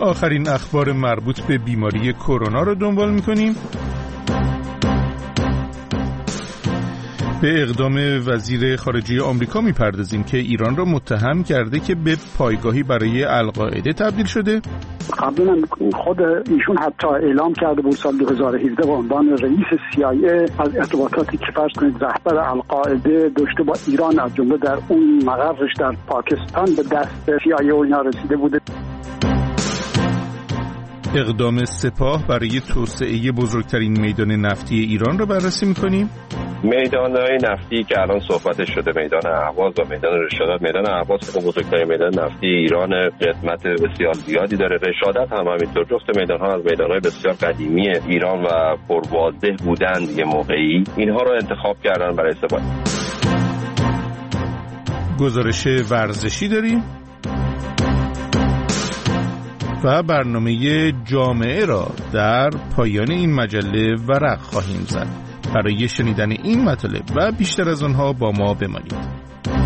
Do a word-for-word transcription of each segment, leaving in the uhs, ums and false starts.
آخرین اخبار مربوط به بیماری کرونا رو دنبال می‌کنیم. به اقدام وزیر خارجه آمریکا می‌پردازیم که ایران را متهم کرده که به پایگاهی برای القاعده تبدیل شده. قبلا خود ایشون حتی اعلام کرده بود سال دو هزار و هفده به عنوان رئیس سی آی ای از ارتباطاتی که فرض کنید رهبر القاعده داشته با ایران، از جمله در اون مقرش در پاکستان به دست سی آی ای و اینا رسیده بوده. اقدام سپاه برای توسعه بزرگترین میدان نفتی ایران را بررسی می‌کنیم. میدان‌های نفتی که الان صحبتش شده، میدان اهواز و میدان رشادت. میدان اهواز که بزرگترین میدان نفتی ایران، قدمت بسیار زیادی داره. رشادت هم همینطور. جفت میدان‌ها از میدان‌های بسیار قدیمی ایران و پرواضح بودند یه موقعی. اینها رو انتخاب کردن برای استفاده. گزارش ورزشی داریم و برنامه جامعه را در پایان این مجله ورق خواهیم زد. برای شنیدن این مطالب و بیشتر از آنها با ما بمانید.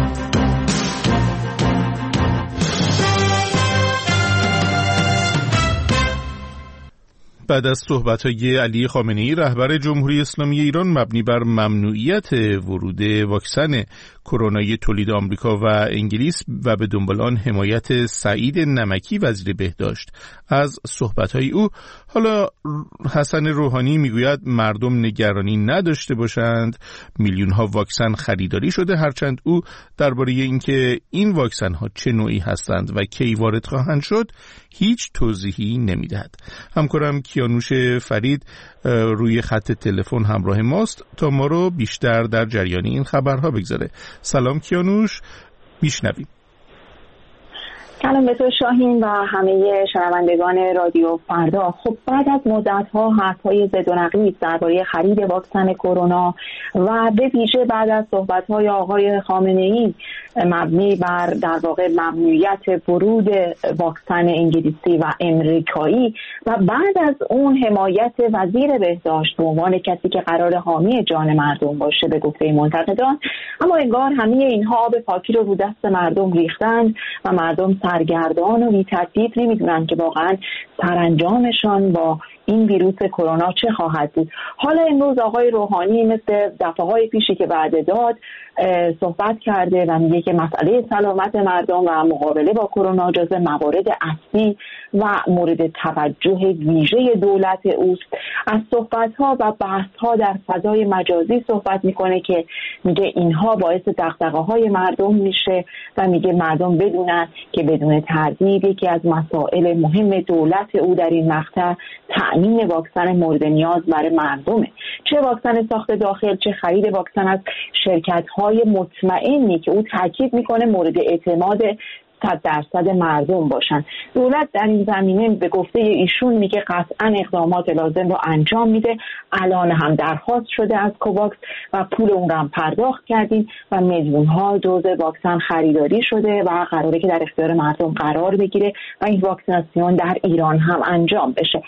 بعد از صحبت‌های علی خامنه‌ای رهبر جمهوری اسلامی ایران مبنی بر ممنوعیت ورود واکسن کرونای تولید آمریکا و انگلیس و به دنبال آن حمایت سعید نمکی وزیر بهداشت از صحبت‌های او، حالا حسن روحانی میگوید مردم نگرانی نداشته باشند، میلیون‌ها واکسن خریداری شده، هرچند او درباره اینکه این واکسن‌ها چه نوعی هستند و کی وارد خواهند شد هیچ توضیحی نمی‌دهد. همکارم کیانوش فرید روی خط تلفن همراه ماست تا ما رو بیشتر در جریان این خبرها بگذاره. سلام کیانوش، میشنویم. سلام به تو شاهین و همه شنوندگان رادیو فردا. خب بعد از مدت‌ها حرف‌های ضد و نقیض درباره خرید واکسن کرونا و به ویژه بعد از صحبت‌های آقای خامنه‌ای مبنی بر در واقع ممنوعیت ورود واکسن انگلیسی و امریکایی و بعد از اون حمایت وزیر بهداشت به عنوان کسی که قرار حامی جان مردم باشه به گفته منتقدان، اما انگار همه اینها آب پاکی رو رو دست مردم ریختند و مردم سرگردان و بی تردید نمیدونن که واقعا سرانجامشان با این ویروس کرونا چه خواهد بود. حالا امروز آقای روحانی مثل دفعه‌های پیشی که وعده داد صحبت کرده و میگه که مسئله سلامت مردم و مقابله با کرونا جزو موارد اصلی و مورد توجه ویژه دولت اوست. از صحبت‌ها و بحث‌ها در فضای مجازی صحبت میکنه که میگه اینها باعث دغدغه‌های مردم میشه و میگه مردم بدونن که بدون تردید یکی از مسائل مهم دولت او در این مقطع تأمین واکسن مورد نیاز برای مردمه، چه واکسن ساخت داخل چه خرید واکسن از شرکت‌های مطمئنی که او تاکید میکنه مورد اعتماد صد درصد مردم باشن. دولت در این زمینه به گفته ایشون میگه قطعا اقدامات لازم رو انجام میده. الان هم درخواست شده از کوواکس و پول اون رو هم پرداخت کردیم و میلیون ها دوز واکسن خریداری شده و قراره که در اختیار مردم قرار بگیره و این واکسیناسیون در ایران هم انجام بشه.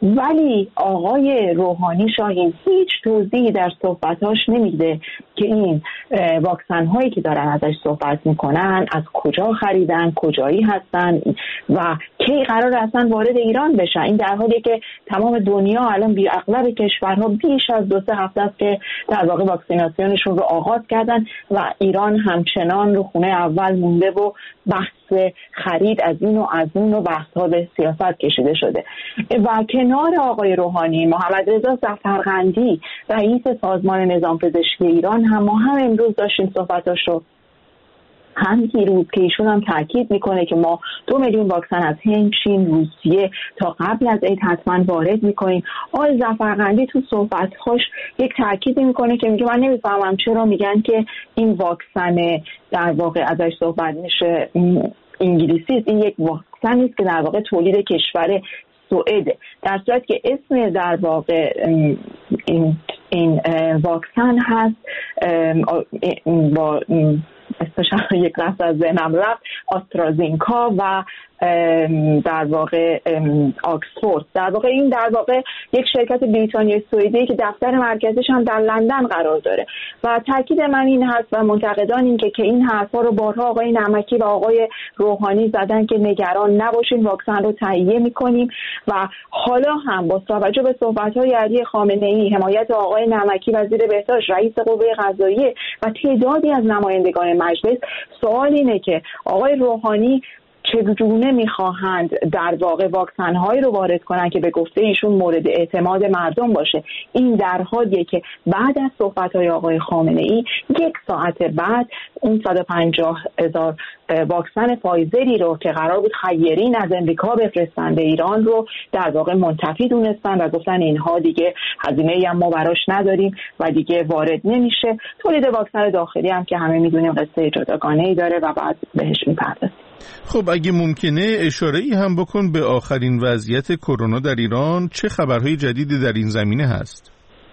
ولی آقای روحانی شاهین هیچ توضیحی در صحبتاش نمیده که این واکسن هایی که دارن ازش صحبت میکنن از کجا خریدن، کجایی هستن و کی قرار اصلا وارد ایران بشن. این در حالی که تمام دنیا الان بی اغلب کشورها بیش از دو سه هفته است که در واقع واکسیناسیونشون رو آغاز کردن و ایران همچنان رو خونه اول مونده و بحث خرید از این و از اون و بحث‌ها به سیاست کشیده شده. و کنار آقای روحانی محمد رضا ظفرقندی رئیس سازمان نظام پزشکی ایران هم ما هم امروز داشتیم صحبتاش رو، هم دیروز که ایشون هم تاکید میکنه که ما دو میلیون واکسن از هند، چین، روسیه تا قبل از عید حتما وارد میکنیم. آقای ظفرقندی تو صحبت‌هاش یک تاکید میکنه که میگه من نمیفهمم چرا میگن که این واکسن در واقع ازش صحبت میشه انگلیسی، این یک واکسنی است که در واقع تولید کشور سوئده، در صورتی که اسم در واقع این این واکسن هست با اسمش یک لحظه از ذهنم رفت، آسترازینکا و در واقع آکسفورد. در واقع این در واقع یک شرکت بریتانیایی سوئدی که دفتر مرکزش هم در لندن قرار داره و تاکید من این هست و منتقدان این که که این حرفا رو بارها آقای نمکی و آقای روحانی زدن که نگران نباشین، واکسن رو تهیه می‌کنیم و حالا هم با توجه به صحبت‌های علی خامنه‌ای، حمایت آقای نمکی وزیر بهداشت، رئیس قوه قضاییه و تعدادی از نمایندگان مجلس، سوال اینه که آقای روحانی چگونه میخواهند در واقع واکسن‌هایی رو وارد کنن که به گفته ایشون مورد اعتماد مردم باشه. این در حالیه که بعد از صحبت‌های آقای خامنه‌ای یک ساعت بعد اون صد و پنجاه هزار واکسن فایزری رو که قرار بود خیرین از امریکا بفرستن به ایران رو در واقع منتفی دونستن و گفتن اینها دیگه هزینه‌ای هم ما براش نداریم و دیگه وارد نمیشه. تولید واکسن داخلی هم که همه میدونیم قصه جداگانه‌ای داره و بعد بهش میپردازیم. خب اگه ممکنه اشاره‌ای هم بکن به آخرین وضعیت کرونا در ایران، چه خبرهای جدیدی در این زمینه هست؟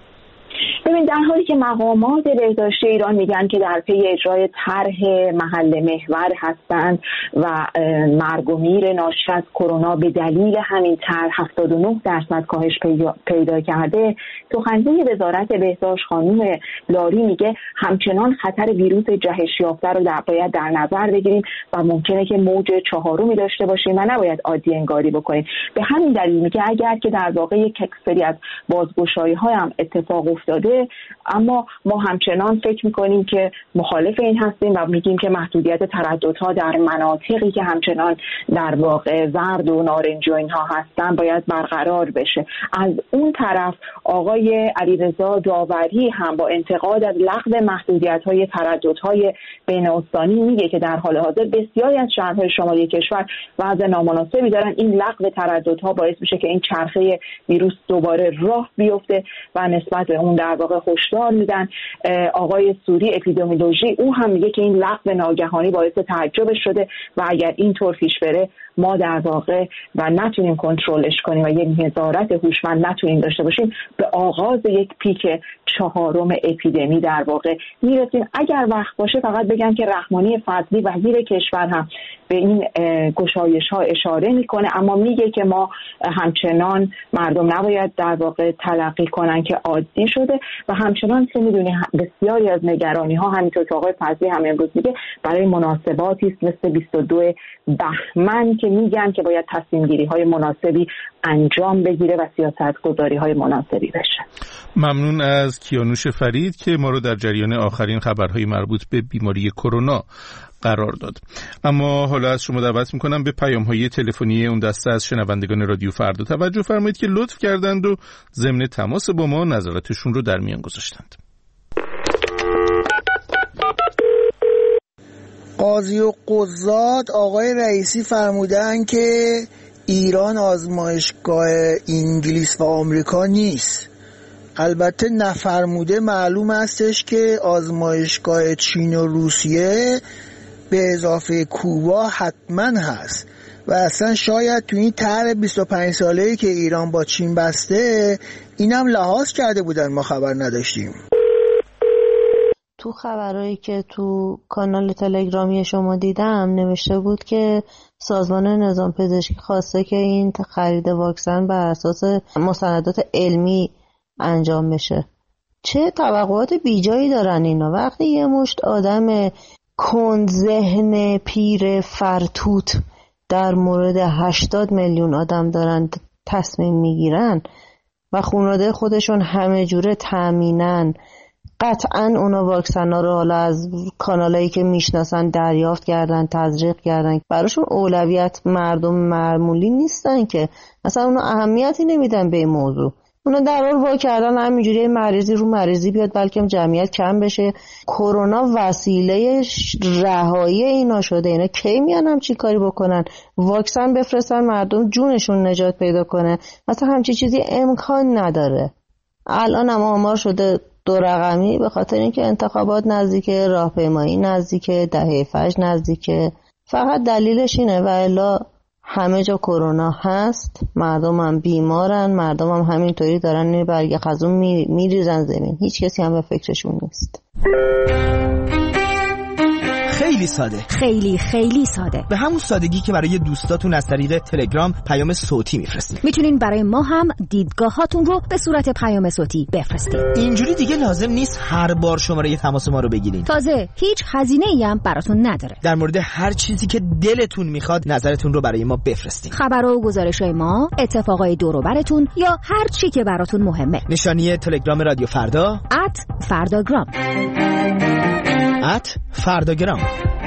ببین، در حالی که مقامات بهداشتی ایران میگن که در پی اجرای طرح محل محور هستند و مرگ و میر ناشی از کرونا به دلیل همین طرح هفتاد و نه درصد کاهش پیدا کرده، سخنگوی وزارت بهداشت خانم لاری میگه همچنان خطر ویروس جهش یافته رو در باید در نظر بگیریم و ممکنه که موج چهارمی داشته باشیم و نباید عادی انگاری بکنیم. به همین دلیل میگه اگر که در واقع یک سری از بازگشایی‌ها هم اتفاق افتاده، اما ما همچنان فکر میکنیم که مخالف این هستیم و میگیم که محدودیت ترددها در مناطقی که همچنان در واقع زرد و نارنجی و اینها هستن باید برقرار بشه. از اون طرف آقای علیرضا داوری هم با انتقاد از لغو محدودیت‌های ترددهای بین استانی میگه که در حال حاضر بسیاری از شهرهای شمالی کشور وضع نامناسبی دارن. این لغو ترددها باعث میشه که این چرخه ویروس دوباره راه بیفته و نسبت به اون در واقع هشدار میدن. آقای سوری اپیدمیولوژی او هم میگه که این لغو ناگهانی باعث تعجب شده و اگر اینطور پیش بره ما در واقع و نتونیم کنترلش کنیم و یک نظارت هوشمند نتونیم داشته باشیم به آغاز یک پیک چهارم اپیدمی در واقع میرسیم. اگر وقت باشه فقط بگم که رحمانی فضلی وزیر کشور هم به این گشایش ها اشاره میکنه، اما میگه که ما همچنان مردم نباید در واقع تلقی کنن که عادی شده و همچنان که میدونی بسیاری از نگرانی ها همینطور که آقای فضلی هم امروز میگه برای مناسباتی است مثل بیست و دو بهمن که میگن که باید تصمیم گیری های مناسبی انجام بگیره و سیاست گذاری های مناسبی بشه. ممنون از کیانوش فرید که ما رو در جریان آخرین خبرهای مربوط به بیماری کرونا قرار داد. اما حالا از شما دعوت میکنم به پیام‌های تلفنی اون دسته از شنوندگان رادیو فردا توجه فرمایید که لطف کردند و ضمن تماس با ما نظراتشون رو در میان گذاشتند. قاضی و قضات آقای رئیسی فرمودن که ایران آزمایشگاه انگلیس و آمریکا نیست. البته نفرموده معلوم استش که آزمایشگاه چین و روسیه به اضافه کوبا حتما هست و اصلا شاید تو این طرح بیست و پنج ساله‌ای که ایران با چین بسته اینم لحاظ کرده بودن، ما خبر نداشتیم. تو خبرهایی که تو کانال تلگرامی شما دیدم نوشته بود که سازمان نظام پزشکی خواسته که این خرید واکسن بر اساس مستندات علمی انجام بشه. چه توقعات بیجایی دارن اینا؟ وقتی یه مشت آدم کند ذهن پیر فرتوت در مورد هشتاد میلیون آدم دارن تصمیم میگیرن و خانواده خودشون همه جوره تامینن، قطعا اونا واکسن ها رو حالا از کانالایی که میشناسن دریافت کردن، تزریق کردن. براشون اولویت مردم معمولی نیستن که اصلا اونا اهمیتی نمیدن به این موضوع. اونا در حال وا کردن همینجوری مریضی رو مریضی بیاد بلکه جمعیت کم بشه. کرونا وسیله رهایی اینا شده. اینا کی میان هم چی کاری بکنن؟ واکسن بفرستن مردم جونشون نجات پیدا کنه. مثلا همچی چیزی امکان نداره. الان هم آمار شده دو رقمی به خاطر اینکه انتخابات نزدیکه، راهپیمایی نزدیکه، دهه فجر نزدیکه. فقط دلیلش اینه و الا همه جا کرونا هست، مردم هم بیمارن، مردم هم همینطوری دارن برگ خزون میریزن زمین. هیچ کسی هم به فکرشون نیست. خیلی ساده، خیلی خیلی ساده، به همون سادگی که برای دوستاتون از طریق تلگرام پیام صوتی میفرستین. میتونین برای ما هم دیدگاهاتون رو به صورت پیام صوتی بفرستین. اینجوری دیگه لازم نیست هر بار شماره تماس ما رو بگیرین. تازه هیچ هزینه‌ای هم براتون نداره. در مورد هر چیزی که دلتون میخواد نظرتون رو برای ما بفرستین. خبرها و گزارش‌های ما، اتفاقای دور و براتون یا هر چی که براتون مهمه. نشانی تلگرام رادیو فردا ات فرداگرام ات فرداگرام.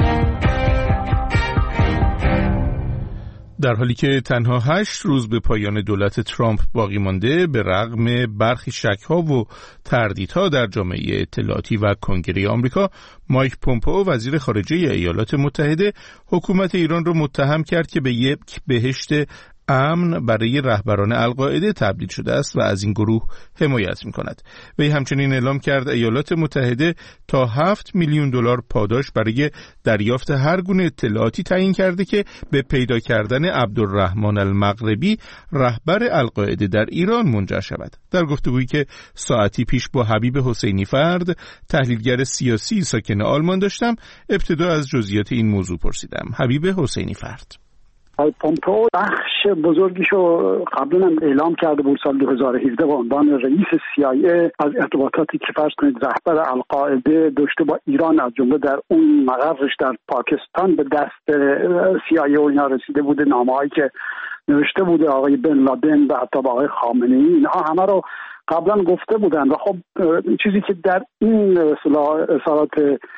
در حالی که تنها هشت روز به پایان دولت ترامپ باقی مانده، به رغم برخی شک‌ها و تردیدها در جامعه اطلاعاتی و کنگره آمریکا، مایک پومپئو وزیر خارجه ایالات متحده حکومت ایران را متهم کرد که به یک بهشت امن برای رهبران القاعده تبدیل شده است و از این گروه حمایت می‌کند. وی همچنین اعلام کرد ایالات متحده تا هفت میلیون دلار پاداش برای دریافت هر گونه اطلاعاتی تعیین کرده که به پیدا کردن عبدالرحمن المغربی رهبر القاعده در ایران منجر شود. در گفتگویی که ساعتی پیش با حبیب حسینی فرد، تحلیلگر سیاسی ساکن آلمان داشتم، ابتدا از جزئیات این موضوع پرسیدم. حبیب حسینی فرد: پومپئو بخش بزرگیشو قبلا هم اعلام کرده بود سال دو هزار و هفده به عنوان رئیس سی آی ای از ارتباطاتی که فرض کنید رهبر القاعده داشته با ایران، از جمله در اون مقرش در پاکستان به دست سی آی ای و اینا رسیده بوده، نامه‌هایی که نوشته بوده آقای بن لادن و حتی با آقای خامنه‌ای، اینها همه رو قبلا گفته بودن. و خب چیزی که در این اصالات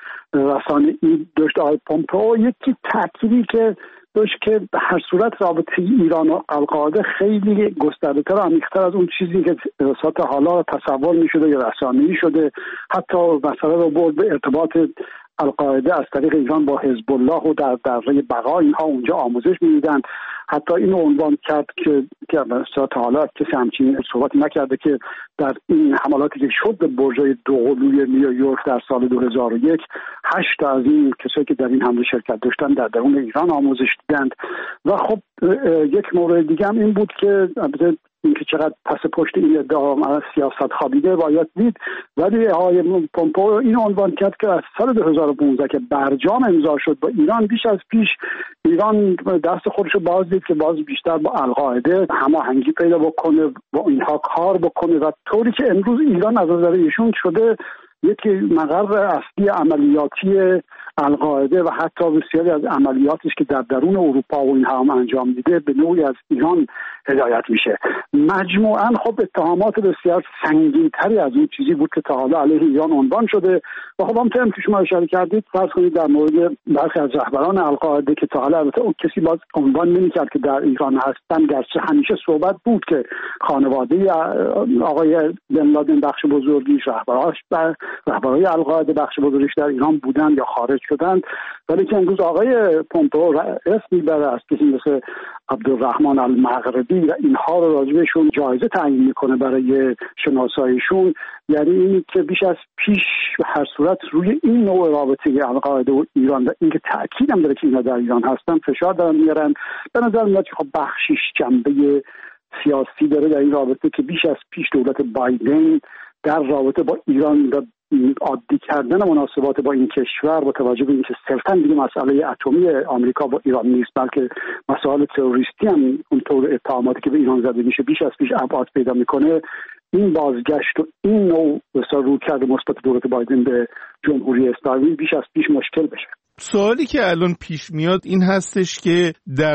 رسانه‌ای داشته آقای پومپئو، یکی تأکیدی که داشت که به هر صورت رابطه ایران و القاعده خیلی گسترده‌تر و عمیق‌تر از اون چیزی که وسط حالا تصور می‌شده یا رسانه‌ای شده. حتی مسئله رو برد به ارتباط القاعده از طریق ایران با حزب الله و در دره بقا، اینها اونجا آموزش می‌دیدن. حتی اینو عنوان کرد که که مثلا حالا کسی همچین صحبتی نکرده که در این حملاتی که شد به برج‌های دوقلوی نیویورک در سال دو هزار و یک، هشت تا از این کسایی که در این حمله شرکت داشتن در درون ایران آموزش دیدند. و خب یک مورد دیگه هم این بود که اینکه چقدر پس پشت این ادعا سیاست خوابیده باید دید، ولی آقای پومپئو این عنوان کرد که از سال دو هزار و پانزده که برجام امضا شد با ایران، بیش از پیش ایران دست خودش رو باز دید که باز بیشتر با القاعده هماهنگی پیدا بکنه، با اینها کار بکنه و طوری که امروز ایران از نظر ایشون شده یکی مقر اصلی عملیاتی القاعده و حتی بسیاری از عملیاتش که در درون اروپا و اینها هم انجام میده به نوعی از ایران هدایت میشه. مجموعاً خب اتهامات بسیار سنگین‌تری از اون چیزی بود که تا حالا علیه ایران عنوان شده. و خب همونطور که شما اشاره کردید، فرض کنید در مورد برخی از رهبران القاعده که تا حالا البته اون کسی باز عنوان نمی‌کرد که در ایران هستن، گرچه همیشه صحبت بود که خانواده آقای بن لادن بخش بزرگیش، رهبراش و رهبرای القاعده بخش بزرگیش در ایران بودن یا خارج شدند، ولی که امروز آقای پومپئو اسم میبره از کسی مثل عبدالرحمن المغربی و اینها رو راجبشون جایزه تعیین میکنه برای شناساییشون. یعنی این که بیش از پیش هر صورت روی این نوع رابطه القاعده و ایران و اینکه تأکید هم داره که اینا در ایران هستن فشار دارن میارن. به نظر میاد که خب بخشیش جنبه سیاسی داره در این رابطه که بیش از پیش دولت بایدن در رابطه با ایران و عادی کردن مناسبات با این کشور با توجه به اینکه صرفاً دیگه مسئله اتمی آمریکا با ایران نیست، بلکه مسائل تروریستی هم اونطور اتهاماتی که به ایران زده میشه بیش از پیش ابعاد پیدا میکنه. این بازگشت و این نوع بسیار رویکرد مثبت دولت بایدن به جمهوری اسلامی بیش از پیش مشکل بشه. سوالی که الان پیش میاد این هستش که در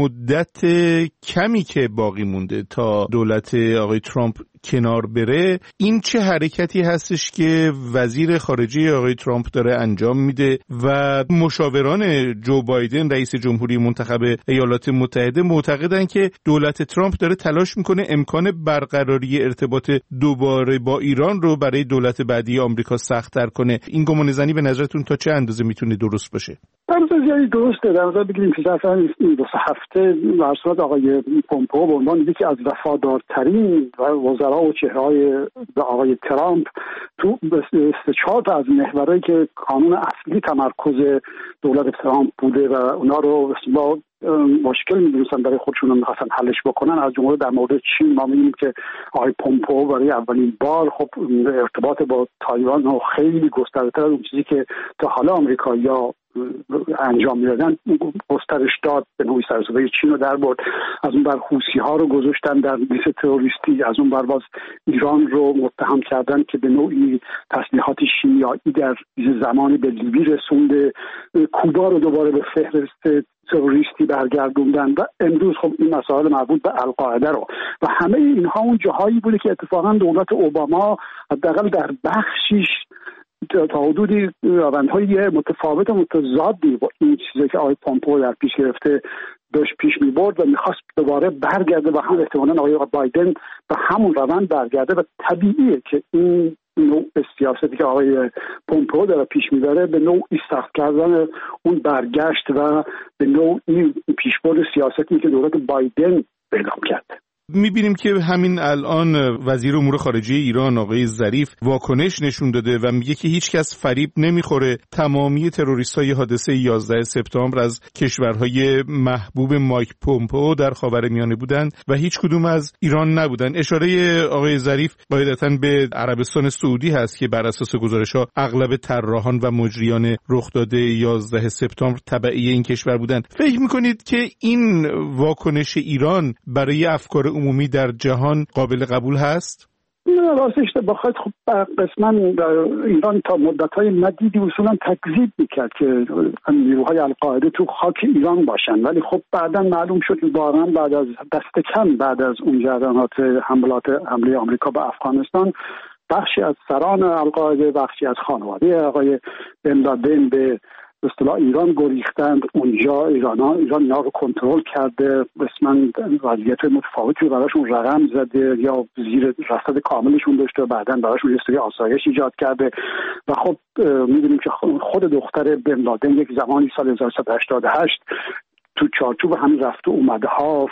مدت کمی که باقی مونده تا دولت آقای ترامپ کنار بره، این چه حرکتی هستش که وزیر خارجه آقای ترامپ داره انجام میده و مشاوران جو بایدن رئیس جمهوری منتخب ایالات متحده معتقدن که دولت ترامپ داره تلاش میکنه امکان برقراری ارتباط دوباره با ایران رو برای دولت بعدی آمریکا سخت‌تر کنه. این گمانه‌زنی به نظرتون تا چه اندازه میتونه درست باشه؟ درسته زیادی درسته. در نظر بگیریم که ظرف این دو سه هفته برصورت آقای پومپئو به عنوان یکی از وفادارترین وزرا و چهره‌های آقای ترامپ تو سه چهار تا از محورایی که قانون اصلی تمرکز دولت ترامپ بوده و اونا رو با مشکل می‌دونستن برای خودشون می‌خواستن حلش بکنن، از جمله در مورد چین ما می‌بینیم که آقای پومپئو برای اولین بار خب ارتباط با تایوان رو خیلی گسترده‌تر از اون چیزی که تا حالا آمریکایی‌ها انجام میدادن گسترش داد، به نوعی سرسبه چین رو در برد. از اون بر حوثی ها رو گذاشتن در لیست تروریستی، از اون بر باز ایران رو متهم کردن که به نوعی تسلیحات شیمیایی در زمانی به لیبی رسونده، کوبا رو دوباره به فهرست تروریستی برگردوندن و امروز خب این مسائل مربوط به القاعده رو و همه اینها اون جاهایی بوده که اتفاقا دولت اوباما حداقل در بخشیش تا حدودی روندهای متفاوت و متضادی با این چیزی که آقای پومپئو در پیش گرفته داشت پیش می برد و میخواست دوباره برگرده و هم احتمالاً آقای بایدن به همون روند برگرده و طبیعیه که این نوع سیاستی که آقای پومپئو داره پیش میبره به نوعی سخت کردن اون برگشت و به نوعی پیشبرد سیاستی که دولت بایدن اعلام کرده. میبینیم که همین الان وزیر امور خارجه ایران آقای ظریف واکنش نشون داده و میگه که هیچ کس فریب نمیخوره. تمامی تروریستای حادثه یازده سپتامبر از کشورهای محبوب مایک پومپئو در خاورمیانه بودند و هیچ کدوم از ایران نبودن. اشاره آقای ظریف قاعدتاً به عربستان سعودی هست که بر اساس گزارش‌ها اغلب طراحان و مجریان رخداده یازده سپتامبر تبعی این کشور بودند. فکر میکنید که این واکنش ایران برای افکار عمومی در جهان قابل قبول هست؟ نه راستش بخواید خب قسما ایران تا مدت‌های مدیدی اصولا تکذیب میکرد که نیروهای القاعده تو خاک ایران باشن، ولی خب بعدا معلوم شد واقعا بعد از دست کم بعد از اون جریانات حملات حمله آمریکا به افغانستان بخشی از سران القاعده، بخشی از خانواده آقای بن لادن به به اصطلاح ایران گریختند. اونجا ایران ایران اینا رو کنترل کرده، رسما وضعیت متفاوتی براشون رقم زده یا زیر رصد کاملشون داشته و بعداً براشون یه سری آسایش ایجاد کرده و خب می‌دونیم که خود دختر بن لادن یک زمانی سال هزار و سیصد و هشتاد و هشت تو چارچوب همین رفت و اومده ها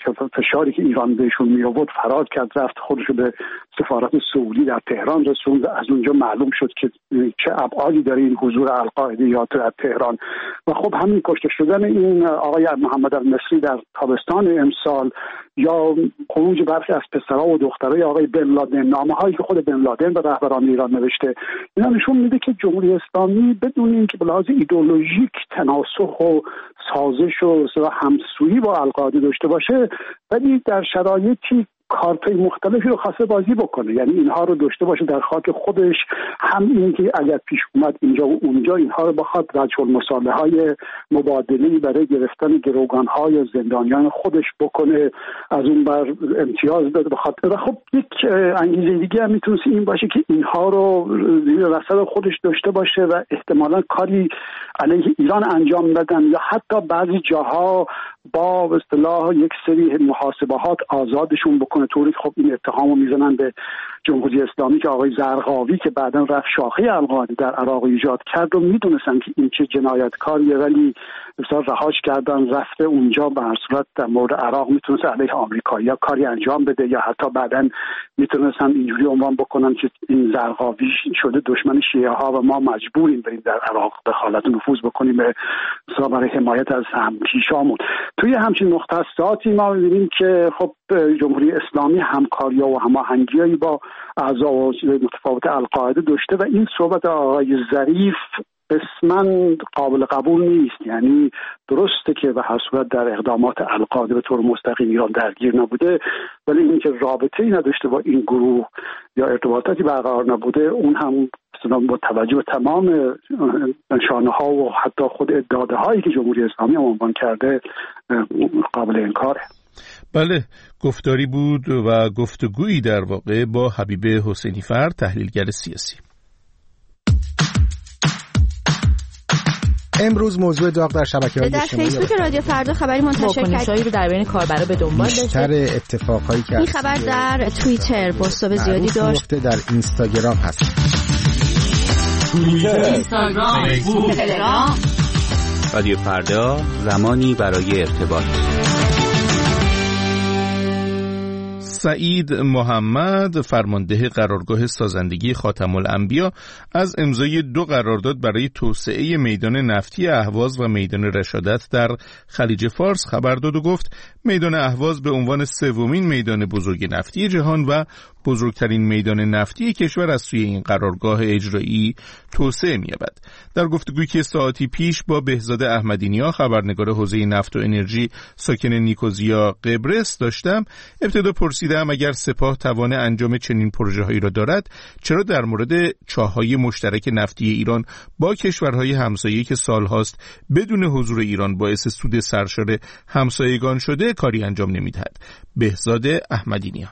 فشاری که ایران بهشون می آورد فرار کرد، رفت خودشو به سفارت سعودی در تهران رسوند. از اونجا معلوم شد که چه ابعادی داره این حضور القاعده یا در تهران و خب همین کشته شدن این آقای محمد المصری در تابستان امسال یا خروج برخی از پسرها و دخترای آقای بن لادن، نامه‌هایی که خود بن لادن به رهبران ایران نوشته، اینا نشون میده که جمهوری اسلامی بدون اینکه به لحاظ ایدئولوژیک تناسخ و سازش و همسویی با القاعده داشته باشه، ولی در شرایطی کارتای مختلفی رو خواسته بازی بکنه، یعنی اینها رو داشته باشه در خاک خودش، هم این که اگر پیش اومد اینجا و اونجا اینها رو بخواد رجل المصالحه‌های مبادله‌ای برای گرفتن گروگان‌ها یا زندانیان خودش بکنه، از اون بر امتیاز داده بخواد. و خب یک انگیزه دیگه هم میتونه این باشه که اینها رو زیر رصد خودش داشته باشه و احتمالاً کاری علیه ایران انجام بدن یا حتی بعضی جاها با به اصطلاح یک سری محاسبات آزادشون بکنه. طوری خب این اتهامو میزنن به جمهوری اسلامی که آقای زرقاوی که بعداً رفت شاخه القاعده در عراق ایجاد کرد و میدونستن که این چه جنایتکاریه، ولی بسیار رهاش کردن، رفته اونجا به هر صورت در مورد عراق میتونست علیه آمریکایی‌ها کاری انجام بده یا حتی بعداً میتونستن اینجوری عنوان بکنن که این زرقاوی شده دشمن شیعه ها و ما مجبوریم بریم در عراق دخالت و نفوذ بکنیم به اصطلاح برای حمایت از همکیشامون. توی همچین مختصاتی ما می‌بینیم که خب جمهوری اسلامی همکاری و هماهنگی با اعضا و متفاوت القاعده داشته و این صحبت آقای ظریف اسماً قابل قبول نیست. یعنی درسته که به هر صورت در اقدامات القاعده به طور مستقیم ایران درگیر نبوده، ولی اینکه رابطه‌ای نداشته با این گروه یا ارتباطاتی برقرار نبوده، اون هم با توجه به تمام نشانه‌ها و حتی خود ادعاهایی که جمهوری اسلامی عنوان کرده قابل انکاره. بله، گفتاری بود و گفتگویی در واقع با حبیب حسینی فر، تحلیلگر سیاسی. امروز موضوع داغ در شبکه‌های اجتماعی در فیسبوک رادیو فردا خبری منتشر کرد رو در بین کاربرا به دنبال داشته. بیشتر اتفاقایی که این خبر در توییتر پست‌های زیادی داشت، در اینستاگرام هست. توییتر، اینستاگرام، فیسبوک، تلگرام. رادیو فردا، زمانی برای ارتباط. سعید محمد، فرمانده قرارگاه سازندگی خاتم الانبیا، از امضای دو قرارداد برای توسعه میدان نفتی اهواز و میدان رشادت در خلیج فارس خبر داد و گفت میدان اهواز به عنوان سومین میدان بزرگ نفتی جهان و بزرگترین میدان نفتی کشور از سوی این قرارگاه اجرایی توسعه می‌یابد. در گفتگویی که ساعتی پیش با بهزاد احمدی‌نیا خبرنگار حوزه نفت و انرژی ساکن نیکوزیا قبرس داشتم، ابتدا پرسیدم اگر سپاه توان انجام چنین پروژه‌هایی را دارد، چرا در مورد چاه‌های مشترک نفتی ایران با کشورهای همسایه‌ای که سال‌هاست بدون حضور ایران باعث سود سرشار همسایگان شده کاری انجام نمی‌دهد. بهزاد احمدی‌نیا: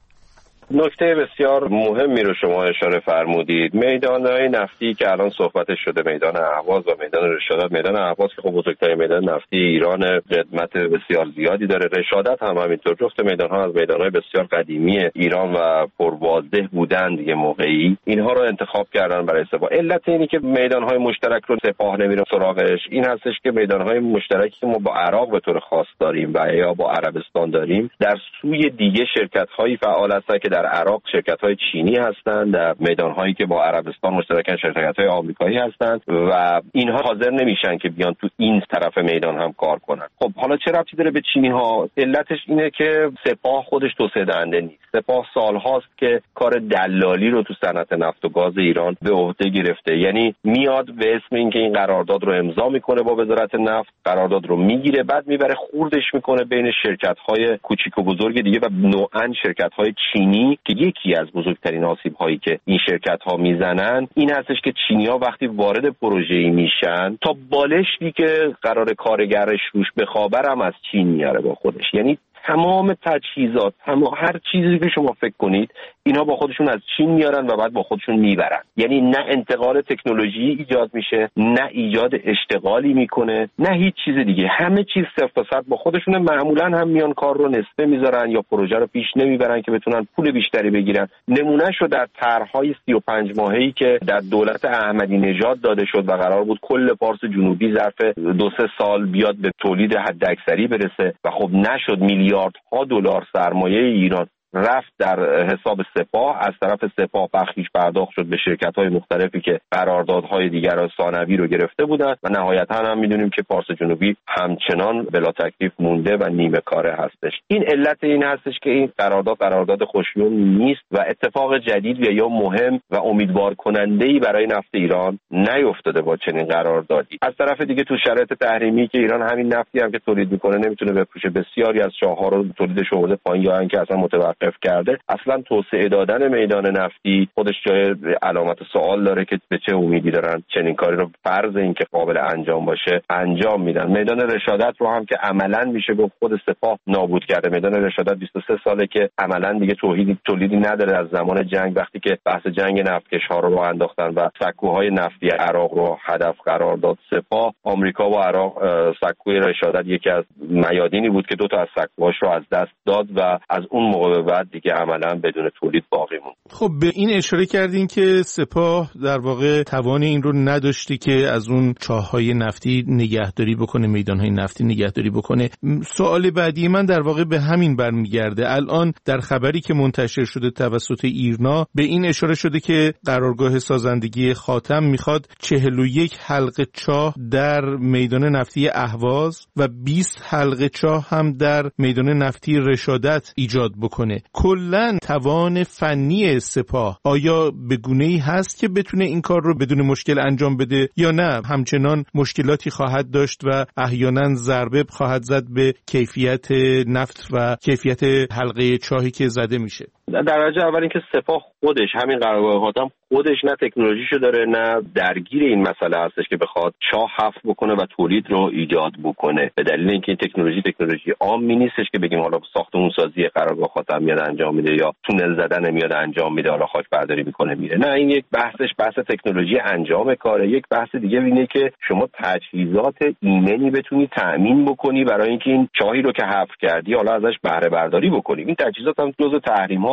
نکته بسیار مهمی رو شما اشاره فرمودید. میدان‌های نفتی که الان صحبتش شده، میدان اهواز و میدان رشادت. میدان اهواز که خب بزرگترین میدان نفتی ایران، قدمت بسیار زیادی داره. رشادت هم همینطور. جفت میدان‌ها از میدان‌های بسیار قدیمی ایران و پرواضح بودند یه موقعی. اینها رو انتخاب کردن برای سپاه. علت اینی که میدان‌های مشترک رو سپاه نمیره سراغش این هستش که میدان‌های مشترکی که ما با عراق به طور خاص داریم و یا با عربستان داریم، در سوی دیگه شرکت‌هایی فعال هستند که در عراق شرکت‌های چینی هستند، در میدان‌هایی که با عربستان مشترکن شرکت‌های آمریکایی هستند و اینها حاضر نمیشن که بیان تو این طرف میدان هم کار کنن. خب حالا چه ربطی داره به چینی‌ها؟ علتش اینه که سپاه خودش توسعه دهنده نیست. سپاه سال‌هاست که کار دلالی رو تو صنعت نفت و گاز ایران به عهده گرفته. یعنی میاد به اسم اینکه این قرارداد رو امضا میکنه با وزارت نفت، قرارداد رو میگیره، بعد میبره خوردش میکنه بین شرکت‌های کوچیک و بزرگ دیگه و نوعاً شرکت‌های چینی که یکی از بزرگترین آسیب‌هایی که این شرکت‌ها میزنن این هستش که چینی‌ها وقتی وارد پروژه‌ای میشن تا بالشتی که قرار کارگرش روش بخوابرم از چین میاره با خودش. یعنی تمام تجهیزات، تمام هر چیزی که شما فکر کنید اینا با خودشون از چین میارن و بعد با خودشون میبرن. یعنی نه انتقال تکنولوژی ایجاد میشه، نه ایجاد اشتغالی میکنه، نه هیچ چیز دیگه. همه چیز صفر تا صد با خودشونه. معمولا هم میان کار رو نصفه میذارن یا پروژه رو پیش نمیبرن که بتونن پول بیشتری بگیرن. نمونه شو در طرح‌های سی و پنج ماهه‌ای که در دولت احمدی نژاد داده شد و قرار بود کل پارس جنوبی ظرف دو سه سال بیاد به تولید حداکثری برسه و خب نشد. میلیاردها دلار سرمایه ایران رفت در حساب سپاه، از طرف سپاه بخشیش پرداخت شد به شرکت‌های مختلفی که قراردادهای دیگر ثانوی رو گرفته بودند و نهایتاً هم می‌دونیم که پارس جنوبی همچنان بلا تکلیف مونده و نیمه کاره هستش. این علت این هستش که این قرارداد قرارداد خوشیون نیست و اتفاق جدید و یا مهم و امیدوار کننده‌ای برای نفت ایران نیفتاده با چنین قراردادی. از طرف دیگه تو شرایط تحریمی که ایران همین نفتی هم که تولید می‌کنه نمی‌تونه بفروشه، بسیاری از شاه‌ها رو تولیدش آورده پایین یا اینکه اصلا متوقف کرده. اصلا توسعه دادن میدان نفتی خودش جای علامت سوال داره که به چه امیدی دارن چنین کاری رو فرض این که قابل انجام باشه انجام میدن. میدان رشادت رو هم که عملاً میشه گفت خود سپاه نابود کرده. میدان رشادت بیست و سه ساله که عملاً دیگه تولیدی تولیدی نداره از زمان جنگ، وقتی که بحث جنگ نفتکش‌ها رو راه انداختن و سکوهای نفتی عراق رو هدف قرار داد سپاه. آمریکا و عراق سکوی رشادت یکی از میادینی بود که دو تا از سکوهاش رو از دست داد و از اون موقع بعد دیگه عملاً بدون تولید باقی موند. خب به این اشاره کردین که سپاه در واقع توان این رو نداشته که از اون چاه‌های نفتی نگهداری بکنه، میدان‌های نفتی نگهداری بکنه. سوال بعدی من در واقع به همین برمیگرده. الان در خبری که منتشر شده توسط ایرنا به این اشاره شده که قرارگاه سازندگی خاتم میخواد چهل و یک حلقه چاه در میدان نفتی اهواز و بیست حلقه چاه هم در میدان نفتی رشادت ایجاد بکنه. کلاً توان فنی سپاه آیا به گونه‌ای هست که بتونه این کار رو بدون مشکل انجام بده یا نه همچنان مشکلاتی خواهد داشت و احیانا ضربه خواهد زد به کیفیت نفت و کیفیت حلقه چاهی که زده میشه؟ در درجه اول اینکه سپاه خودش همین قرارگاه خاتم خودش نه تکنولوژیشو داره نه درگیر این مسئله هستش که بخواد چاه حفر بکنه و تولید رو ایجاد بکنه. به دلیل اینکه این تکنولوژی تکنولوژی عامی نیستش که بگیم حالا ساختمون سازی قرارگاه خاتم میاد انجام میده یا تونل زدن میاد انجام میده حالا خاک برداری میکنه میره. نه، این یک بحثش بحث تکنولوژی انجام کاره. یک بحث دیگه اینه که شما تجهیزات ایمنی بتونی تأمین بکنی برای اینکه این چاهی رو که حفر کردی حالا ازش بهره برداری بکنی. این تجهیزات هم جزء تحریم ها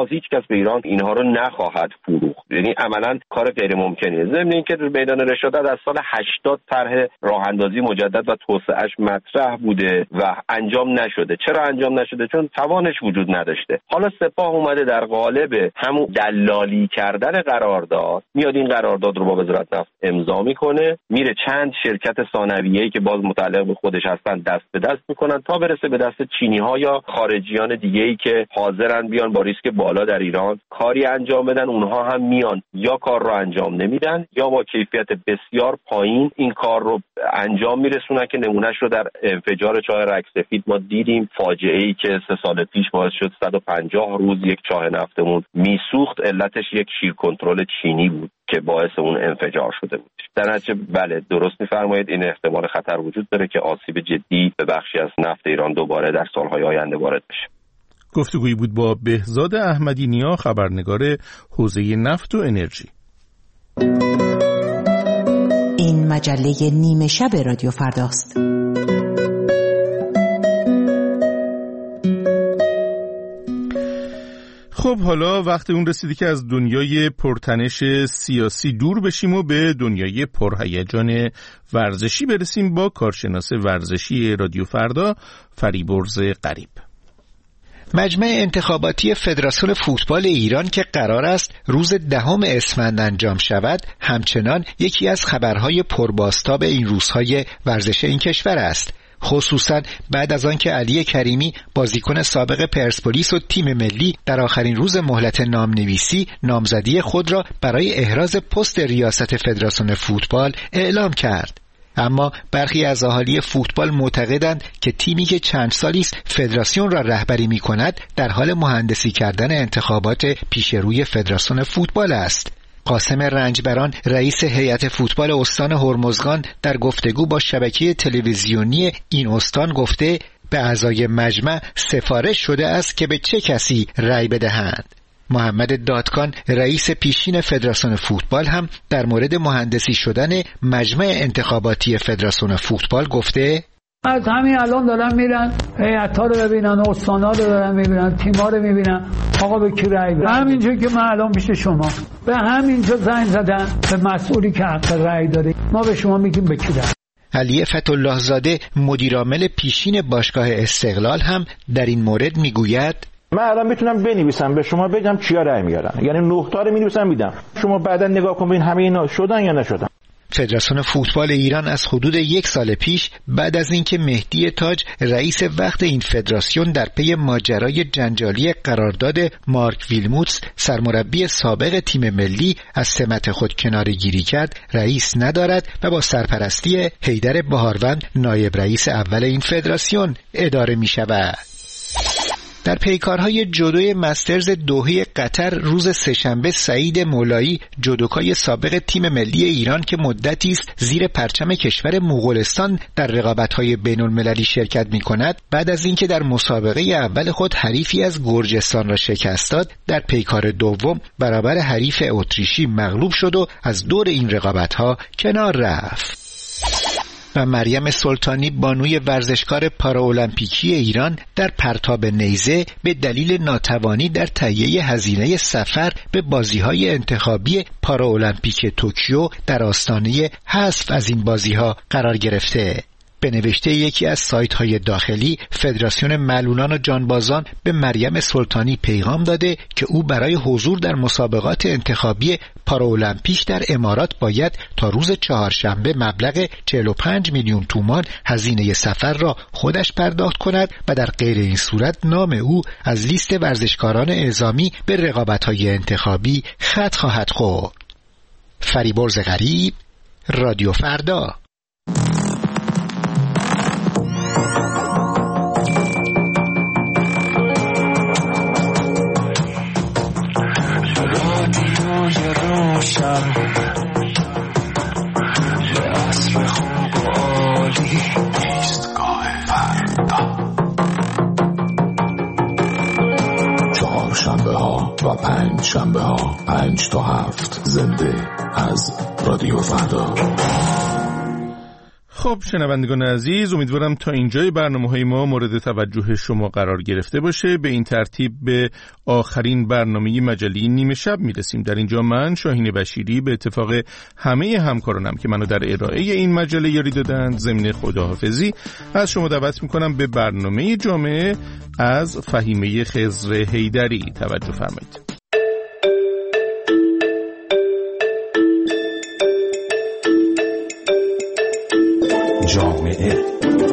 باز هیچ کس به ایران اینها رو نخواهد فروخت. یعنی عملاً کار غیر ممکنیه. ضمن اینکه در میدان رشادت از سال هشتاد طرح راه اندازی مجدد و توسعه‌اش مطرح بوده و انجام نشده. چرا انجام نشده؟ چون توانش وجود نداشته. حالا سپاه اومده در قالب همون دلالی کردن قرارداد، میاد این قرارداد رو با وزارت نفت امضا میکنه، میره چند شرکت ثانویه‌ای که باز متعلق به خودش هستن دست به دست میکنن تا برسه به دست چینی‌ها یا خارجیان دیگه‌ای که حاضرن بیان با ریسک بالا در ایران کاری انجام بدن. اونها هم میان یا کار رو انجام نمیدن یا با کیفیت بسیار پایین این کار رو انجام میرسونن که نمونهش رو در انفجار چاه رگسفید ما دیدیم. فاجعه‌ای که سه سال پیش باعث شد صد و پنجاه روز یک چاه نفتمون میسوخت، علتش یک شیر کنترل چینی بود که باعث اون انفجار شده بود. در نتیجه بله درست می‌فرمایید، این احتمال خطر وجود داره که آسیب جدی به بخشی از نفت ایران دوباره در سال‌های آینده وارد بشه. گفتگویی بود با بهزاد احمدی نیا، خبرنگار حوزه نفت و انرژی. این مجله نیمه شب رادیو فرداست. خب حالا وقت اون رسیدی که از دنیای پرتنش سیاسی دور بشیم و به دنیای پرهیجان ورزشی برسیم با کارشناس ورزشی رادیو فردا فریبرز غریب. مجمع انتخاباتی فدراسیون فوتبال ایران که قرار است روز دهم اسفند انجام شود همچنان یکی از خبرهای پربازتاب این روزهای ورزش این کشور است، خصوصا بعد از آن که علی کریمی بازیکن سابق پرسپولیس و تیم ملی در آخرین روز مهلت نامنویسی نامزدی خود را برای احراز پست ریاست فدراسیون فوتبال اعلام کرد. اما برخی از اهالی فوتبال معتقدند که تیمی که چند سالی است فدراسیون را رهبری می‌کند در حال مهندسی کردن انتخابات پیش روی فدراسیون فوتبال است. قاسم رنجبران رئیس هیئت فوتبال استان هرمزگان در گفتگو با شبکه تلویزیونی این استان گفته به اعضای مجمع سفارش شده است که به چه کسی رأی بدهند. محمد دادکان رئیس پیشین فدراسیون فوتبال هم در مورد مهندسی شدن مجمع انتخاباتی فدراسیون فوتبال گفته از همین الان دارن میرن هیئت‌ها رو ببینن، استانا رو دارن میبینن، تیم‌ها رو میبینن، آقا به کی رأی بدن. همینجوری که من الان پیش شما به همینجا زنگ زدن به مسئولی که حق رأی داره، ما به شما میگیم به کی رأی. علی فتح‌الله زاده مدیرعامل پیشین باشگاه استقلال هم در این مورد میگوید من الان میتونم بنویسم به شما بگم کیا رأی میارن، یعنی نه تا رو می‌نویسم میدم، شما بعدا نگاه کن ببین همه اینا شدن یا نشدن. فدراسیون فوتبال ایران از حدود یک سال پیش بعد از اینکه مهدی تاج رئیس وقت این فدراسیون در پی ماجرای جنجالی قرارداد مارک ویلموتس سرمربی سابق تیم ملی از سمت خود کناره‌گیری کرد، رئیس ندارد و با سرپرستی حیدر بهاروند نایب رئیس اول این فدراسیون اداره می شود. در پیکارهای جودوی مسترز دوحه قطر روز سه‌شنبه سعید مولایی جودوکای سابق تیم ملی ایران که مدتی است زیر پرچم کشور مغولستان در رقابت‌های بین‌المللی شرکت می‌کند بعد از اینکه در مسابقه اول خود حریفی از گرجستان را شکست داد در پیکار دوم برابر حریف اتریشی مغلوب شد و از دور این رقابت‌ها کنار رفت. و مریم سلطانی بانوی ورزشکار پاراولمپیکی ایران در پرتاب نیزه به دلیل ناتوانی در تهیه هزینه سفر به بازی‌های انتخابی پاراولمپیک توکیو در آستانه حذف از این بازی‌ها قرار گرفته. به نوشته یکی از سایت‌های داخلی فدراسیون معلولان و جانبازان به مریم سلطانی پیغام داده که او برای حضور در مسابقات انتخابی پاراولمپیک در امارات باید تا روز چهارشنبه مبلغ چهل و پنج میلیون تومان هزینه سفر را خودش پرداخت کند و در غیر این صورت نام او از لیست ورزشکاران اعزامی به رقابت‌های انتخابی خط خواهد خورد. فریبرز غریب، رادیو فردا. عصر خوب و عالی ایستگاه فردا، چهار شنبه ها و پنج شنبه ها پنج تا هفت زنده از رادیو فردا. خب شنوندگان عزیز، امیدوارم تا اینجای برنامه‌های ما مورد توجه شما قرار گرفته باشه. به این ترتیب به آخرین برنامه مجله نیمه شب میرسیم. در اینجا من شاهین بشیری به اتفاق همه همکارانم که منو در ارائه این مجله یاری دادند ضمن خداحافظی از شما دعوت میکنم به برنامه جامعه از فهیمه خضر حیدری توجه فرمایید. جامعه.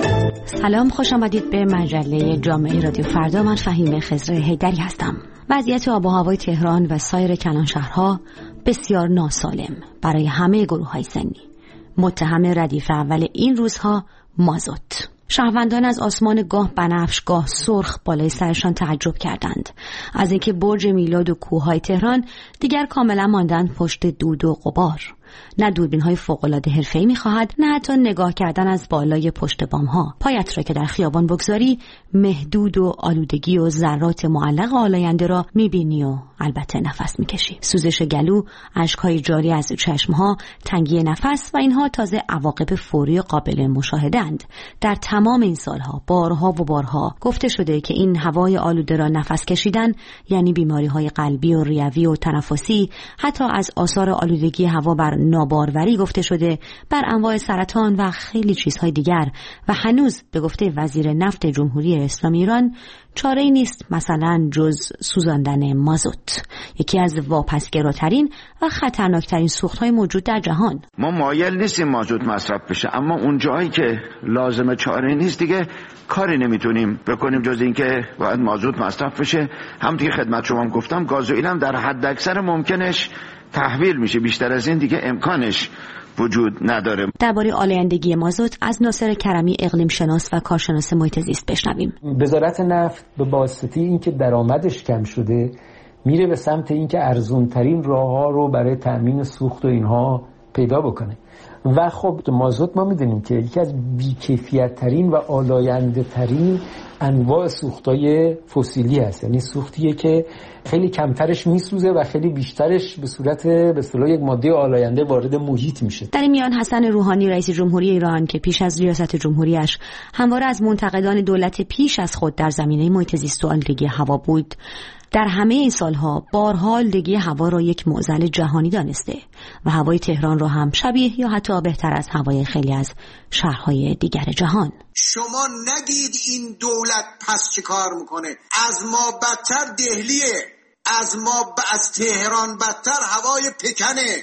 سلام، خوش آمدید به مجله جامعه رادیو فردا. من فهیمه خضر حیدری هستم. وضعیت آب و هوای تهران و سایر کلانشهرها بسیار ناسالم برای همه گروه‌های سنی. متهم ردیف اول این روزها مازوت. شهروندان از آسمان گاه بنفش گاه سرخ بالای سرشان تعجب کردند از اینکه برج میلاد و کوههای تهران دیگر کاملا ماندند پشت دود و غبار. نه دوربین‌های فوق‌العاده حرفه‌ای می‌خواهد، نه حتی نگاه کردن از بالای پشت بام‌ها. پایت را که در خیابان بگذاری محدود و آلودگی و ذرات معلق آلاینده را می‌بینی و البته نفس می‌کشی. سوزش گلو، اشک‌های جاری از چشم‌ها، تنگی نفس و اینها تازه عواقب فوری قابل مشاهده‌اند. در تمام این سالها بارها و بارها گفته شده که این هوای آلوده را نفس کشیدن یعنی بیماری‌های قلبی و ریوی و تنفسی. حتی از آثار آلودگی هوا بر ناباروری گفته شده، بر انواع سرطان و خیلی چیزهای دیگر. و هنوز به گفته وزیر نفت جمهوری اسلامی ایران چاره‌ای نیست مثلا جز سوزاندن مازوت، یکی از واپسگراترین و خطرناکترین سوخت‌های موجود در جهان. ما مایل نیستیم مازوت مصرف بشه، اما اون جایی که لازمه چاره نیست دیگه کاری نمیتونیم بکنیم جز این که باید مازوت مصرف بشه. همونطور که خدمت شما گفتم گازوئیل هم در حد اکثر ممکنش تحویل میشه، بیشتر از این دیگه امکانش وجود نداره. درباره آلایندگی مازوت از ناصر کرمی اقلیم شناس و کارشناس محیط زیست بشنویم. وزارت نفت به واسطه اینکه درآمدش کم شده میره به سمت اینکه ارزون ترین راه‌ها رو برای تامین سوخت و اینها پیدا بکنه. و خب مازوت ما میدونیم که یکی از بی‌کیفیت ترین و آلاینده ترین انواع سوختای فسیلی هست، یعنی سوختیه که خیلی کمترش میسوزه و خیلی بیشترش به صورت به اصطلاح یک ماده آلاینده وارد محیط میشه. در این میان حسن روحانی رئیس جمهوری ایران که پیش از ریاست جمهوریش همواره از منتقدان دولت پیش از خود در زمینه محیط زیست و آلودگی هوا بود، در همه این سالها بارها آلودگی هوا را یک معضل جهانی دانسته و هوای تهران را هم شبیه یا حتی بهتر از هوای خیلی از شهرهای دیگر جهان. شما نگید این دولت پس چه کار میکنه، از ما بدتر دهلیه، از ما ب... از تهران بدتر هوای پکنه،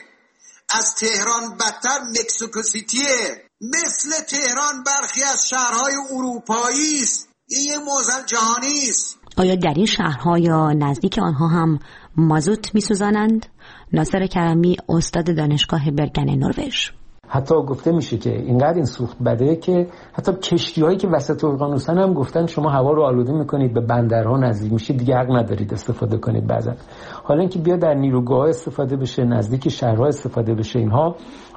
از تهران بدتر مکسیکو سیتیه، مثل تهران برخی از شهرهای اروپایی است. این یک معضل جهانی است. آیا در این شهرها یا نزدیک آنها هم مازوت می‌سوزانند؟ ناصر کرمی استاد دانشگاه برگن نروژ. حتی گفته میشه که اینقدر این سوخت بده که حتی کشتی‌هایی که وسط اقیانوسن هم گفتن شما هوا رو آلوده می‌کنید، به بندرها نزدیک میشید، دیگه حق ندارید استفاده کنید. بعضا حالا اینکه بیا در نیروگاه استفاده بشه، نزدیک شهرها استفاده بشه، اینها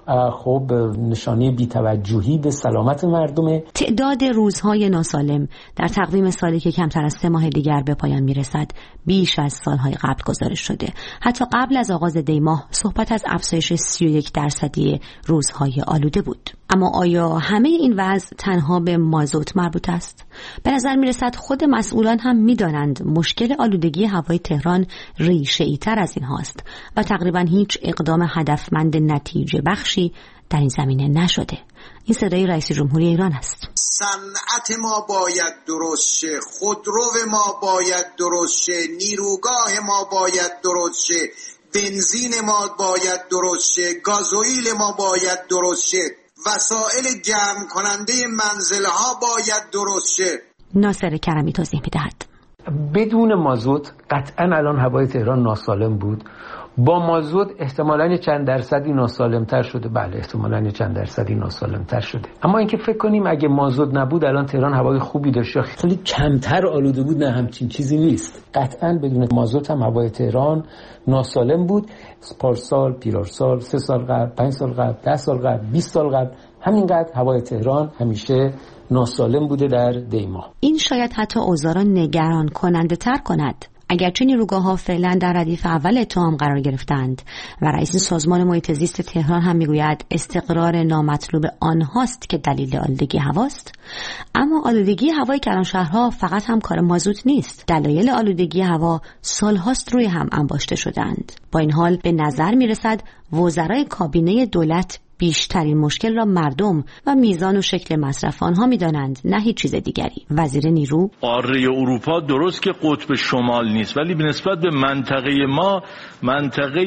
خب نشانه بی‌توجهی به سلامت مردمه. تعداد روزهای ناسالم در تقویم سالی که کمتر از سه ماه دیگر به پایان میرسد بیش از سالهای قبل گزارش شده. حتی قبل از آغاز دی ماه صحبت از افزایش سی و یک درصدی روزهای آلوده بود. اما آیا همه این وضع تنها به مازوت مربوط است؟ به نظر میرسد خود مسئولان هم میدانند مشکل آلودگی هوای تهران ریشه‌ای تر از این هاست و تقریبا هیچ اقدام هدفمند نتیجه بخشی در این زمینه نشده. این صدای رئیس جمهوری ایران است. صنعت ما باید درست شه، خودرو ما باید درست شه، نیروگاه ما باید درست شه، بنزین ما باید درست شه، گازوئیل ما باید درست شه، وسایل گرم کننده منزل ها باید درست شه. ناصر کرمی توضیح می‌دهد. بدون مازوت قطعاً الان هوای تهران ناسالم بود. با مازوت احتمالاً چند درصدی ناسالم‌تر شده. بله احتمالاً چند درصدی ناسالم‌تر شده. اما اینکه فکر کنیم اگه مازوت نبود الان تهران هوای خوبی داشت یا خیلی کمتر آلوده بود، نه، همچین چیزی نیست. قطعاً بدون مازوت هم هوای تهران ناسالم بود. پارسال، پیرارسال، سه سال قبل، پنج سال قبل، ده سال قبل، بیست سال قبل همینقدر هوای تهران همیشه ناسالم بوده در دی ماه. این شاید حتی اوضاع را نگران کننده تر کند. اگرچه نیروگاه‌ها فعلا در ردیف اول اتهام قرار گرفتند و رئیس سازمان محیط زیست تهران هم میگوید استقرار نامطلوب آنهاست که دلیل آلودگی هواست، اما آلودگی هوای کلانشهرها فقط هم کار مازوت نیست. دلایل آلودگی هوا سالهاست روی هم انباشته شدند. با این حال به نظر میرسد وزرای کابینه دولت بیشترین مشکل را مردم و میزان و شکل مصرف آنها می‌دانند، نه هیچ چیز دیگری. وزیر نیرو: قاره اروپا درست که قطب شمال نیست، ولی به نسبت به منطقه ما منطقه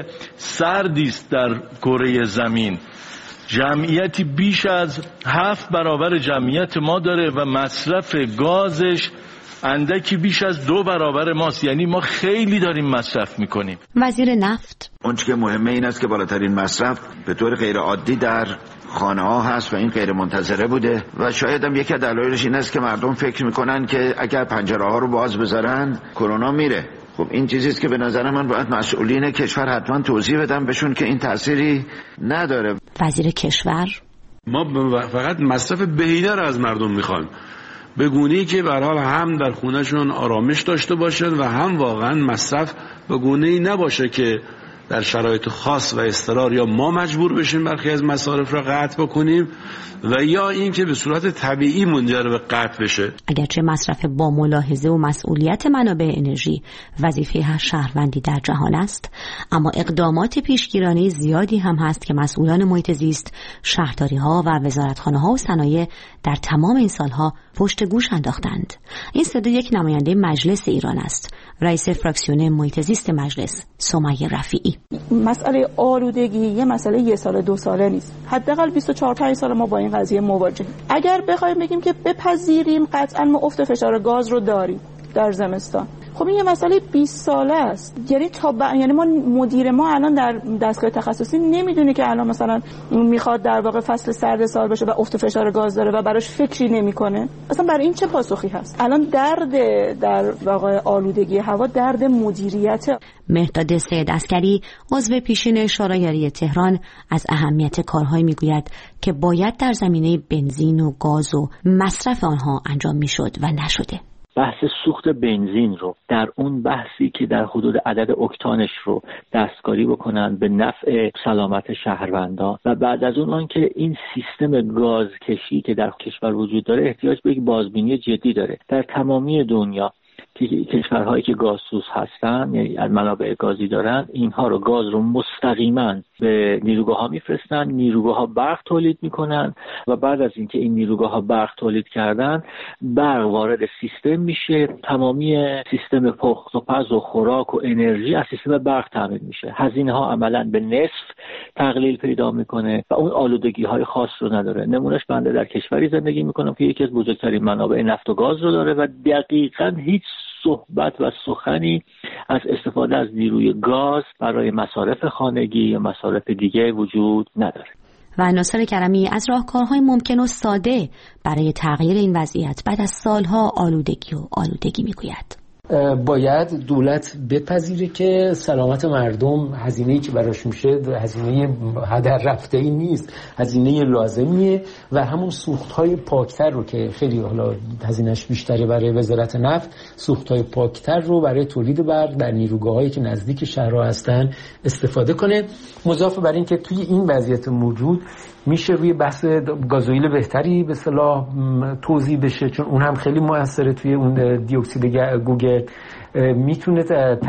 سردی است در کره زمین. جمعیتی بیش از هفت برابر جمعیت ما داره و مصرف گازش اندکی بیش از دو برابر ماست، یعنی ما خیلی داریم مصرف میکنیم. وزیر نفت: اون چیزی که مهمه این است که بالاترین مصرف به طور غیر عادی در خانه ها هست و این غیر منتظره بوده و شاید هم یکی از دلایلش این است که مردم فکر میکنن که اگر پنجره ها رو باز بذارن کرونا میره. خب این چیزی است که به نظر من باید مسئولین کشور حتما توضیح بدن بهشون که این تأثیری نداره. وزیر کشور: ما فقط مصرف بهینه رو از مردم میخوایم، به گونه‌ای که به هر حال هم در خونه‌شون آرامش داشته باشن و هم واقعا مصرف به گونه‌ای نباشه که در شرایط خاص و اضطرار یا ما مجبور بشیم برخی از مصارف را قطع بکنیم و یا این که به صورت طبیعی منجر به قطع بشه. اگرچه مصرف با ملاحظه و مسئولیت منابع انرژی وظیفه هر شهروندی در جهان است، اما اقدامات پیشگیرانه زیادی هم هست که مسئولان محیط زیست، شهرداری‌ها و وزارتخانه‌ها و صنایع در تمام این سالها پشت گوش انداختند. این صدا یک نماینده مجلس ایران است، رئیس فراکسیون محیط زیست مجلس، سمیه رفیعی. مسئله آلودگی یه مسئله یه سال دو ساله نیست، حداقل بیست و چهار پنج سال ما با این قضیه مواجهیم. اگر بخوایم بگیم که بپذیریم قطعا ما افت فشار گاز رو داریم در زمستان، خب این یه مسئله بیست ساله است. یعنی تا ب... یعنی ما مدیر ما الان در دستگاه تخصصی نمیدونه که الان مثلا میخواد در واقع فصل سرد سال باشه و افت فشار گاز داره و براش فکری نمیکنه. اصلا برای این چه پاسخی هست؟ الان درد در واقع آلودگی هوا درد مدیریت. مهرداد سید عسکری عضو پیشین شورای تهران از اهمیت کارهایی میگوید که باید در زمینه بنزین و گاز و مصرف آنها انجام میشد و نشده. بحث سوخت بنزین رو در اون بحثی که در حدود عدد اکتانش رو دستکاری بکنن به نفع سلامت شهروندان و بعد از اون آنکه این سیستم گازکشی که در کشور وجود داره احتیاج به یک بازبینی جدی داره. در تمامی دنیا کشورهایی که گازسوز هستن، یعنی منابع گازی دارن، اینها رو گاز رو مستقیما به نیروگاه ها میفرستن، نیروگاه ها برق تولید میکنن و بعد از اینکه این نیروگاه ها برق تولید کردن، برق وارد سیستم میشه، تمامی سیستم پخت و پز و خوراک و انرژی از سیستم برق تامین میشه. هزینه ها عملا به نصف تقلیل پیدا میکنه و اون آلودگی های خاص رو نداره. نمونهش بنده در کشوری زندگی میکنم که یکی از بزرگترین منابع نفت و گاز رو داره و دقیقاً هیچ صحبت و سخنی از استفاده از نیروی گاز برای مصارف خانگی یا مصارف دیگه وجود نداره. و ناصر کرمی از راهکارهای ممکن و ساده برای تغییر این وضعیت بعد از سالها آلودگی و آلودگی میگوید. باید دولت بپذیره که سلامت مردم هزینه‌ای که براش میشه هزینه هدر رفته‌ای نیست، هزینه لازمیه و همون سوخت‌های پاکتر رو که خیلی حالا هزینه‌اش بیشتره برای وزارت نفت، سوخت‌های پاکتر رو برای تولید برق در نیروگاه‌هایی که نزدیک شهرها هستن استفاده کنه. مضاف بر این که توی این وضعیت موجود میشه روی بحث گازوئیل بهتری به اصطلاح توضیح بشه، چون اون هم خیلی موثره توی اون دی اکسید گوگل. میتونه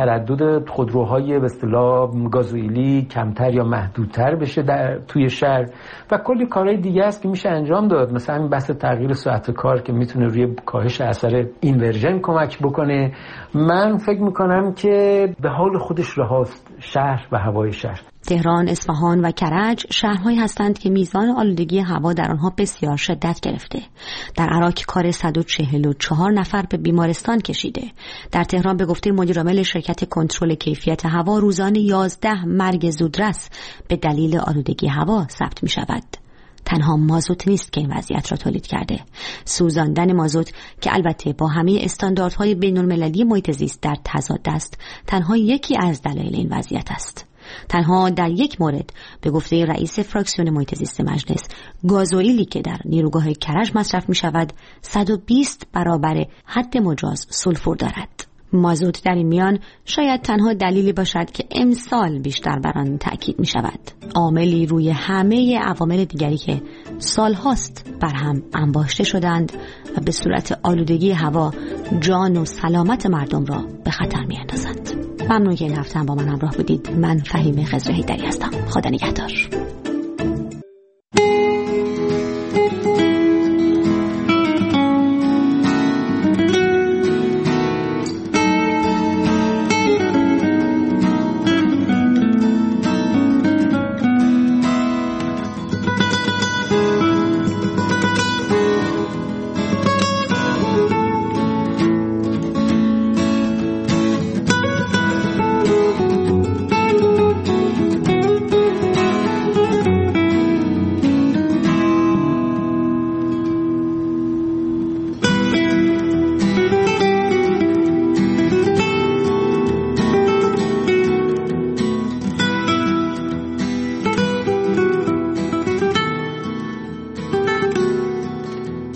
تردد خودروهای به اصطلاح گازوئیلی کمتر یا محدودتر بشه در توی شهر و کلی کارهای دیگه است که میشه انجام داد، مثلا این بحث تغییر ساعت کار که میتونه روی کاهش اثر اینورژن کمک بکنه. من فکر میکنم که به حال خودش رهاست شهر و هوای شهر. تهران، اصفهان و کرج شهرهایی هستند که میزان آلودگی هوا در آنها بسیار شدت گرفته. در عراق کار صد و چهل و چهار نفر به بیمارستان کشیده. در تهران به گفته مدیرعامل شرکت کنترل کیفیت هوا روزانه یازده مرگ زودرس به دلیل آلودگی هوا ثبت می شود. تنها مازوت نیست که این وضعیت را تولید کرده. سوزاندن مازوت که البته با همه استانداردهای بین‌المللی محیط زیست در تضاد است، تنها یکی از دلایل این وضعیت است. تنها در یک مورد به گفته رئیس فراکسیون محیط زیست مجلس، گازوئیلی که در نیروگاه کرج مصرف می شود صد و بیست برابر حد مجاز سولفور دارد. مازوت در این میان شاید تنها دلیلی باشد که امسال بیشتر بر آن تأکید می شود. عاملی روی همه عوامل دیگری که سالهاست بر هم انباشته شدند و به صورت آلودگی هوا جان و سلامت مردم را به خطر می اندازند. ممنون که این هفته هم با من همراه بودید. من فهیمه خضر حیدری هستم. خدا نگهدار.